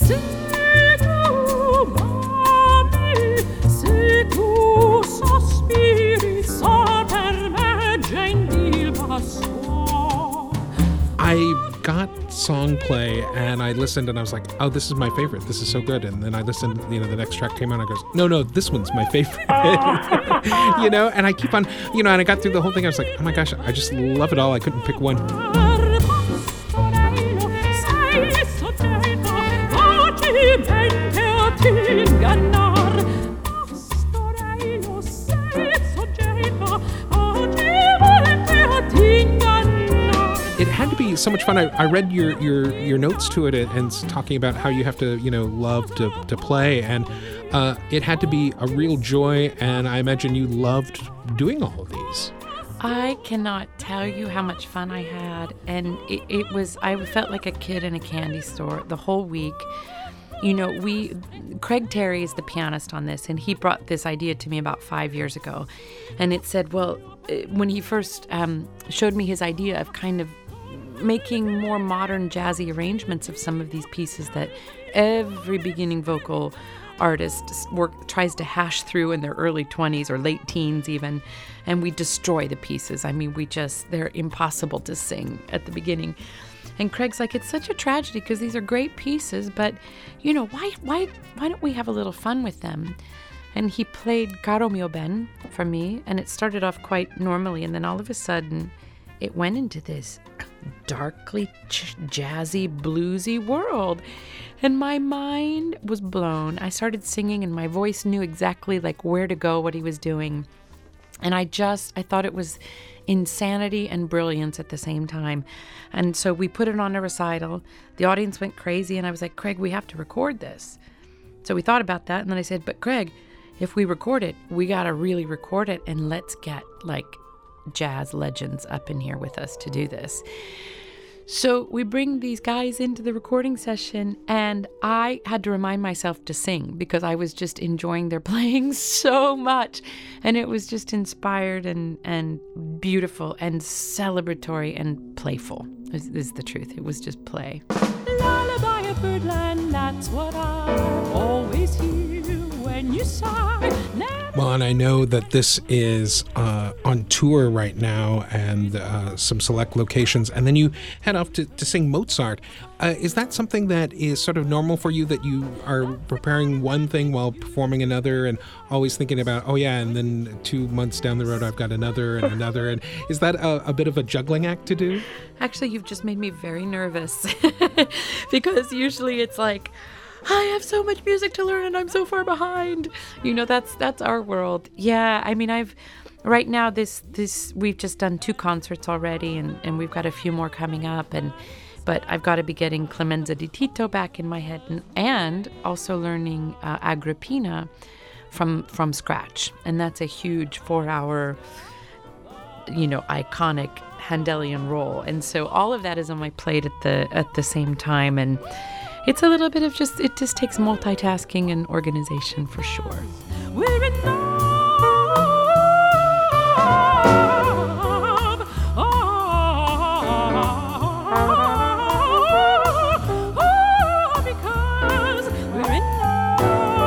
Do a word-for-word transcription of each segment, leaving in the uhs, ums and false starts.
Se tu m'ami, se tu sospiri, sa per me gentil passò. I got song play and I listened and I was like, oh, this is my favorite. This is so good. And then I listened, you know, the next track came on and I goes, no, no, this one's my favorite. You know, and I keep on, you know, and I got through the whole thing. I was like, oh my gosh, I just love it all. I couldn't pick one. It had to be so much fun. I, I read your, your, your notes to it and talking about how you have to, you know, love to, to play. And uh, it had to be a real joy. And I imagine you loved doing all of these. I cannot tell you how much fun I had. And it, it was, I felt like a kid in a candy store the whole week. You know, we, Craig Terry is the pianist on this, and he brought this idea to me about five years ago. And it said, well, when he first um, showed me his idea of kind of making more modern jazzy arrangements of some of these pieces that every beginning vocal artist work tries to hash through in their early twenties or late teens even, and we destroy the pieces. I mean, we just, they're impossible to sing at the beginning. And Craig's like, it's such a tragedy because these are great pieces, but, you know, why why, why don't we have a little fun with them? And he played Caro Mio Ben for me, and it started off quite normally, and then all of a sudden it went into this darkly ch- jazzy, bluesy world. And my mind was blown. I started singing, and my voice knew exactly like where to go, what he was doing. And I just, I thought it was insanity and brilliance at the same time. And so we put it on a recital. The audience went crazy, and I was like, Craig, we have to record this. So we thought about that, and then I said, but Craig, if we record it, we got to really record it, and let's get like jazz legends up in here with us to do this. So we bring these guys into the recording session, and I had to remind myself to sing because I was just enjoying their playing so much. And it was just inspired and, and beautiful and celebratory and playful, is, is the truth. It was just play. Lullaby of birdland, that's what I always hear when you sigh. Well, and I know that this is uh, on tour right now and uh, some select locations, and then you head off to, to sing Mozart. Uh, is that something that is sort of normal for you, that you are preparing one thing while performing another and always thinking about, oh yeah, and then two months down the road I've got another and another? And is that a, a bit of a juggling act to do? Actually, you've just made me very nervous because usually it's like, I have so much music to learn and I'm so far behind. You know, that's that's our world. Yeah, I mean, I've right now this this we've just done two concerts already, and, and we've got a few more coming up, and but I've got to be getting Clemenza di Tito back in my head, and, and also learning uh, Agrippina from from scratch, and that's a huge four-hour, you know, iconic Handelian role, and so all of that is on my plate at the at the same time, and it's a little bit of just, it just takes multitasking and organization for sure. We're in love. Oh, oh, because we're in love.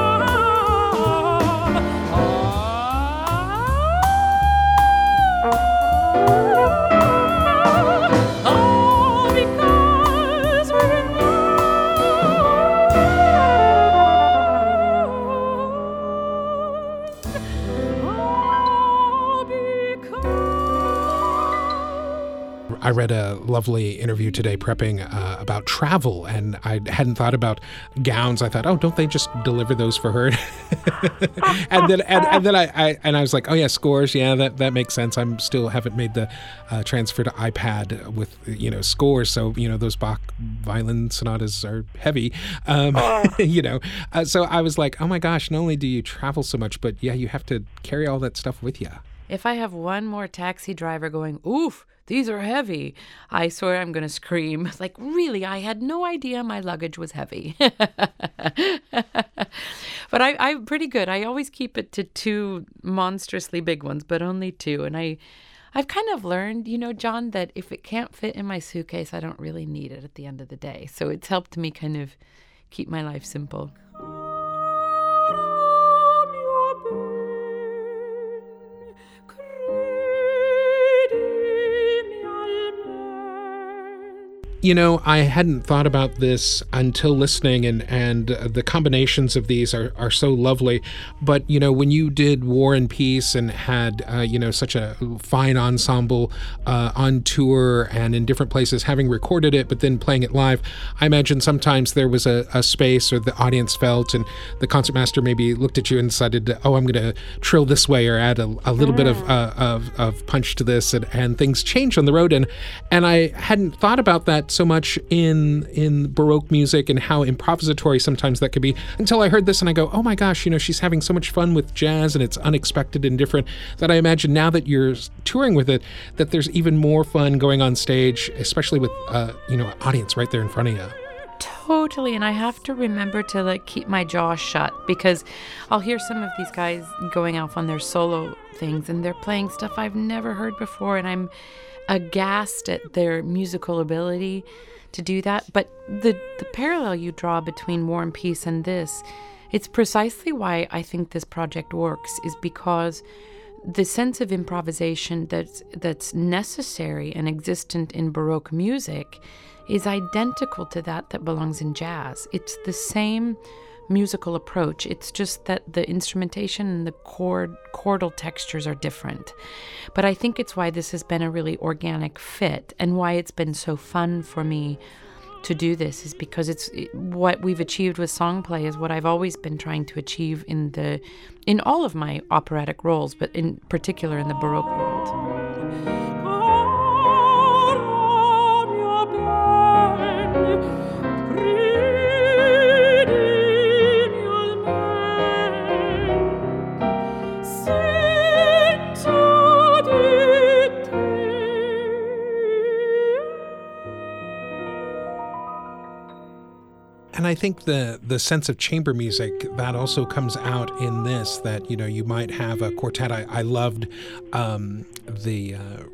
Oh, because we're in love. I read a lovely interview today prepping uh, about travel, and I hadn't thought about gowns. I thought, oh, don't they just deliver those for her? and then and, and then I, I and I was like, oh yeah, scores. Yeah, that, that makes sense. I'm still haven't made the uh, transfer to iPad with, you know, scores. So, you know, those Bach violin sonatas are heavy, um, you know. Uh, so I was like, oh my gosh, not only do you travel so much, but yeah, you have to carry all that stuff with you. If I have one more taxi driver going, oof, these are heavy, I swear I'm going to scream. Like, really, I had no idea my luggage was heavy. But I, I'm pretty good. I always keep it to two monstrously big ones, but only two. And I, I've kind of learned, you know, John, that if it can't fit in my suitcase, I don't really need it at the end of the day. So it's helped me kind of keep my life simple. You know, I hadn't thought about this until listening, and, and uh, the combinations of these are, are so lovely. But, you know, when you did War and Peace and had, uh, you know, such a fine ensemble uh, on tour and in different places, having recorded it, but then playing it live, I imagine sometimes there was a, a space or the audience felt, and the concertmaster maybe looked at you and decided, oh, I'm going to trill this way or add a, a little mm. bit of, uh, of of punch to this, and, and things change on the road. And, and I hadn't thought about that so much in in Baroque music and how improvisatory sometimes that could be, until I heard this and I go, oh my gosh, you know, she's having so much fun with jazz and it's unexpected and different, that I imagine now that you're touring with it, that there's even more fun going on stage, especially with uh, you know, audience right there in front of you. Totally, and I have to remember to like keep my jaw shut, because I'll hear some of these guys going off on their solo things and they're playing stuff I've never heard before, and I'm aghast at their musical ability to do that. But the the parallel you draw between War and Peace and this, it's precisely why I think this project works, is because the sense of improvisation that's that's necessary and existent in Baroque music is identical to that that belongs in jazz. It's the same musical approach. It's just that the instrumentation and the chord chordal textures are different. But I think it's why this has been a really organic fit, and why it's been so fun for me to do this, is because it's it, what we've achieved with Songplay is what I've always been trying to achieve in the in all of my operatic roles, but in particular in the Baroque world. And I think the the sense of chamber music that also comes out in this, that, you know, you might have a quartet. I, I loved um, the uh,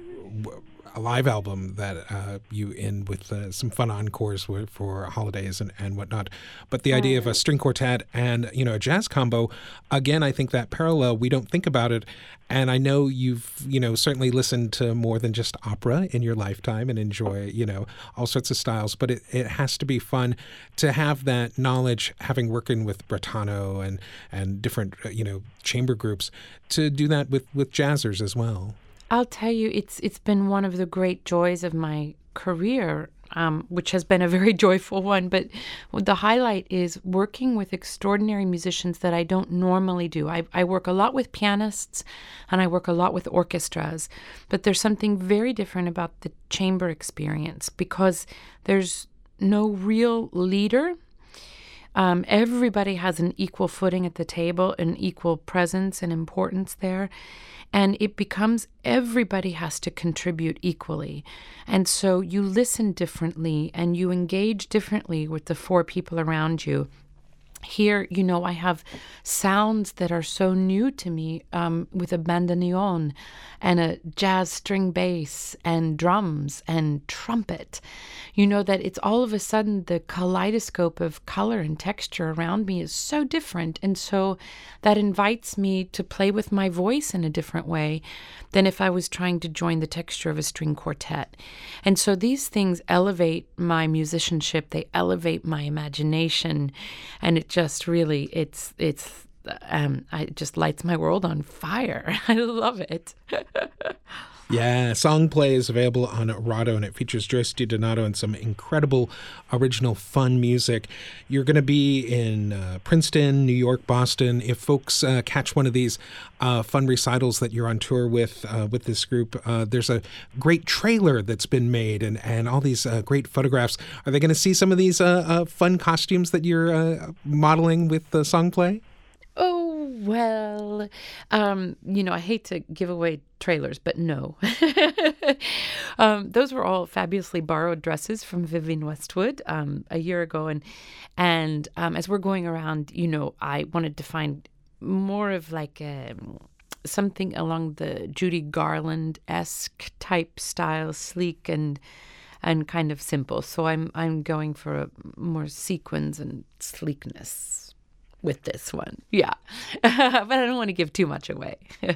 a live album that uh, you end with uh, some fun encores for, for holidays and, and whatnot. But the idea of a string quartet and, you know, a jazz combo, again, I think that parallel, we don't think about it. And I know you've, you know, certainly listened to more than just opera in your lifetime and enjoy, you know, all sorts of styles. But it, it has to be fun to have that knowledge, having working with Bretano and, and different, you know, chamber groups, to do that with, with jazzers as well. I'll tell you, it's it's been one of the great joys of my career, um, which has been a very joyful one. But the highlight is working with extraordinary musicians that I don't normally do. I, I work a lot with pianists and I work a lot with orchestras. But there's something very different about the chamber experience, because there's no real leader. Um, everybody has an equal footing at the table, an equal presence and importance there. And it becomes everybody has to contribute equally. And so you listen differently and you engage differently with the four people around you. Here, you know, I have sounds that are so new to me, um, with a bandoneon and a jazz string bass and drums and trumpet. You know, that it's all of a sudden the kaleidoscope of color and texture around me is so different. And so that invites me to play with my voice in a different way than if I was trying to join the texture of a string quartet. And so these things elevate my musicianship, they elevate my imagination, and it just really, it's, it's, um, it just lights my world on fire. I love it. Yeah, Songplay is available on Rado, and it features Joyce DiDonato and some incredible original fun music. You're going to be in uh, Princeton, New York, Boston. If folks uh, catch one of these uh, fun recitals that you're on tour with uh, with this group, uh, there's a great trailer that's been made and, and all these uh, great photographs. Are they going to see some of these uh, uh, fun costumes that you're uh, modeling with the Songplay? Oh, well, um, you know, I hate to give away trailers, but no. um, those were all fabulously borrowed dresses from Vivienne Westwood um, a year ago. And and um, as we're going around, you know, I wanted to find more of like a, something along the Judy Garland-esque type style, sleek and and kind of simple. So I'm I'm going for a more sequins and sleekness with this one. Yeah. But I don't want to give too much away.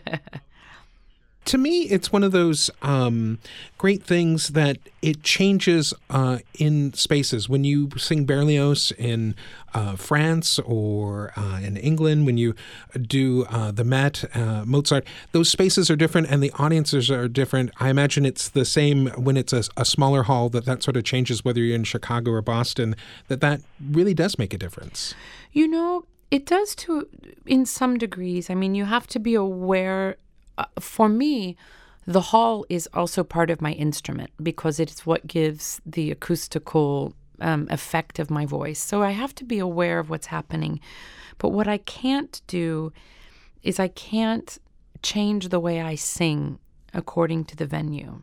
To me, it's one of those um, great things that it changes uh, in spaces. When you sing Berlioz in uh, France or uh, in England, when you do uh, the Met, uh, Mozart, those spaces are different and the audiences are different. I imagine it's the same when it's a, a smaller hall, that that sort of changes whether you're in Chicago or Boston, that that really does make a difference. You know, it does to, in some degrees. I mean, you have to be aware. Uh, for me, the hall is also part of my instrument because it's what gives the acoustical um, effect of my voice. So I have to be aware of what's happening. But what I can't do is I can't change the way I sing according to the venue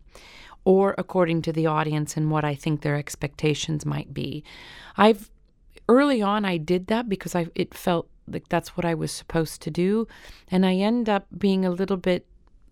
or according to the audience and what I think their expectations might be. I've early on I did that because I it felt like that's what I was supposed to do. And I end up being a little bit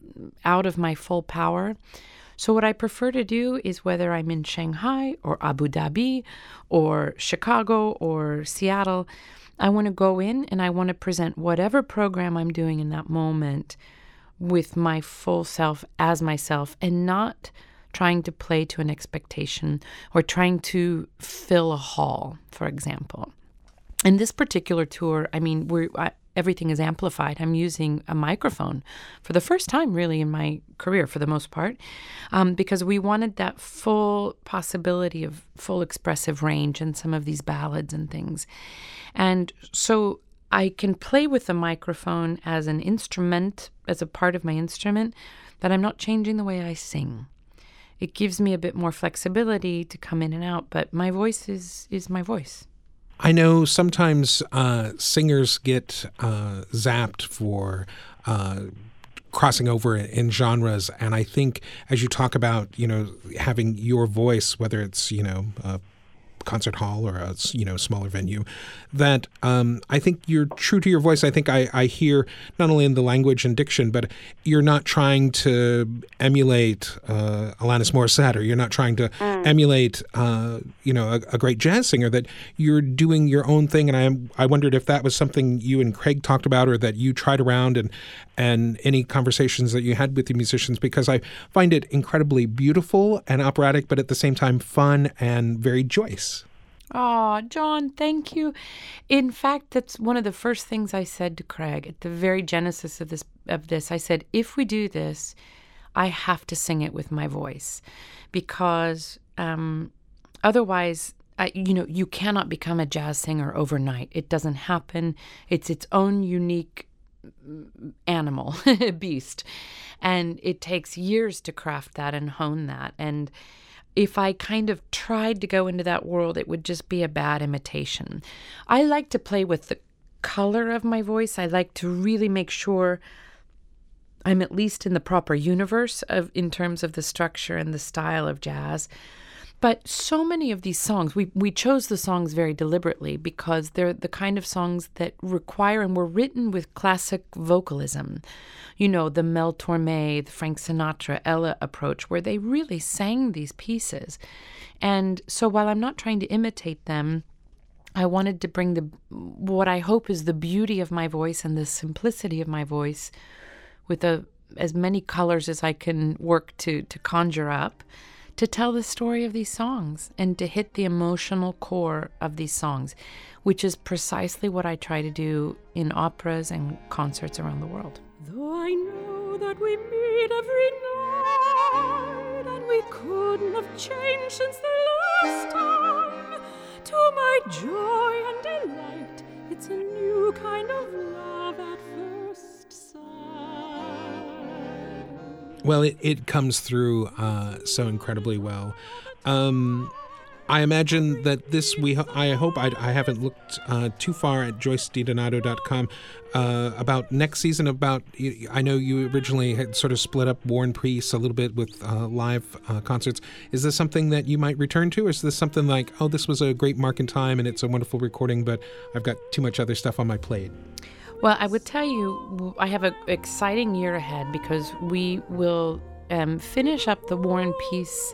out of my full power. So what I prefer to do is, whether I'm in Shanghai or Abu Dhabi or Chicago or Seattle, I want to go in and I want to present whatever program I'm doing in that moment with my full self as myself, and not trying to play to an expectation or trying to fill a hall, for example. In this particular tour, I mean, we're, I, everything is amplified. I'm using a microphone for the first time, really, in my career, for the most part, um, because we wanted that full possibility of full expressive range in some of these ballads and things. And so I can play with the microphone as an instrument, as a part of my instrument, but I'm not changing the way I sing. It gives me a bit more flexibility to come in and out, but my voice is is my voice. I know sometimes uh, singers get uh, zapped for uh, crossing over in genres, and I think as you talk about, you know, having your voice, whether it's, you know, a concert hall or a, you know, smaller venue, that um, I think you're true to your voice. I think I, I hear not only in the language and diction, but you're not trying to emulate uh, Alanis Morissette, or you're not trying to mm. emulate, uh, you know, a, a great jazz singer, that you're doing your own thing. And I I wondered if that was something you and Craig talked about, or that you tried around, and and any conversations that you had with the musicians, because I find it incredibly beautiful and operatic, but at the same time fun and very joyous. Oh, John, thank you. In fact, that's one of the first things I said to Craig at the very genesis of this. Of this, I said, if we do this, I have to sing it with my voice, because um, otherwise, I, you know, you cannot become a jazz singer overnight. It doesn't happen. It's its own unique animal, beast, and it takes years to craft that and hone that. And if I kind of tried to go into that world, it would just be a bad imitation. I like to play with the color of my voice. I like to really make sure I'm at least in the proper universe of in terms of the structure and the style of jazz. But so many of these songs, we, we chose the songs very deliberately because they're the kind of songs that require and were written with classic vocalism. You know, the Mel Torme, the Frank Sinatra, Ella approach, where they really sang these pieces. And so while I'm not trying to imitate them, I wanted to bring the what I hope is the beauty of my voice and the simplicity of my voice with a, as many colors as I can work to to conjure up, to tell the story of these songs and to hit the emotional core of these songs, which is precisely what I try to do in operas and concerts around the world. Though I know that we meet every night, and we couldn't have changed since the last time, to my joy and delight, it's a new kind of love at first sight. Well, it, it comes through uh, so incredibly well. Um, I imagine that this, we I hope I, I haven't looked uh, too far at joyce didonato dot com uh, about next season. About I know you originally had sort of split up War and Peace a little bit with uh, live uh, concerts. Is this something that you might return to? Or is this something like, oh, this was a great mark in time and it's a wonderful recording, but I've got too much other stuff on my plate? Well, I would tell you, I have an exciting year ahead because we will um, finish up the War and Peace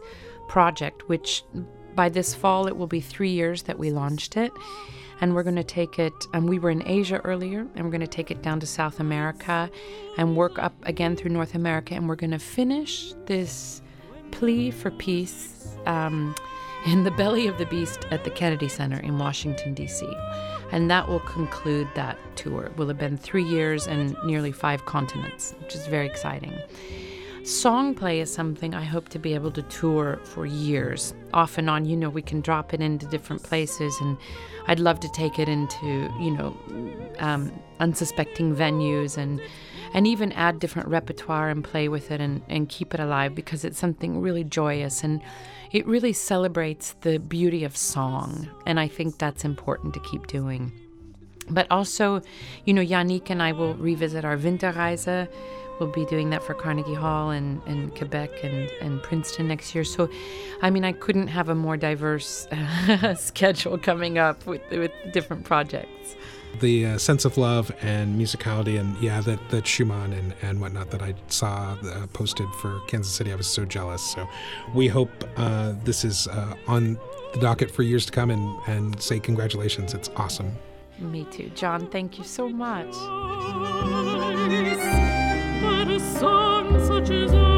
project, which by this fall it will be three years that we launched it. And we're going to take it, and we were in Asia earlier, and we're going to take it down to South America and work up again through North America. And we're going to finish this plea for peace um, in the belly of the beast at the Kennedy Center in Washington, D C. And that will conclude that tour. It will have been three years and nearly five continents, which is very exciting. Song play is something I hope to be able to tour for years. Off and on, you know, we can drop it into different places, and I'd love to take it into, you know, um, unsuspecting venues and and even add different repertoire and play with it and, and keep it alive, because it's something really joyous and it really celebrates the beauty of song. And I think that's important to keep doing. But also, you know, Yannick and I will revisit our Winterreise. We'll be doing that for Carnegie Hall and, and Quebec and, and Princeton next year. So, I mean, I couldn't have a more diverse uh, schedule coming up with, with different projects. The uh, sense of love and musicality and, yeah, that, that Schumann and, and whatnot that I saw uh, posted for Kansas City, I was so jealous. So we hope uh, this is uh, on the docket for years to come, and, and say congratulations. It's awesome. Me too. John, thank you so much. But a song such as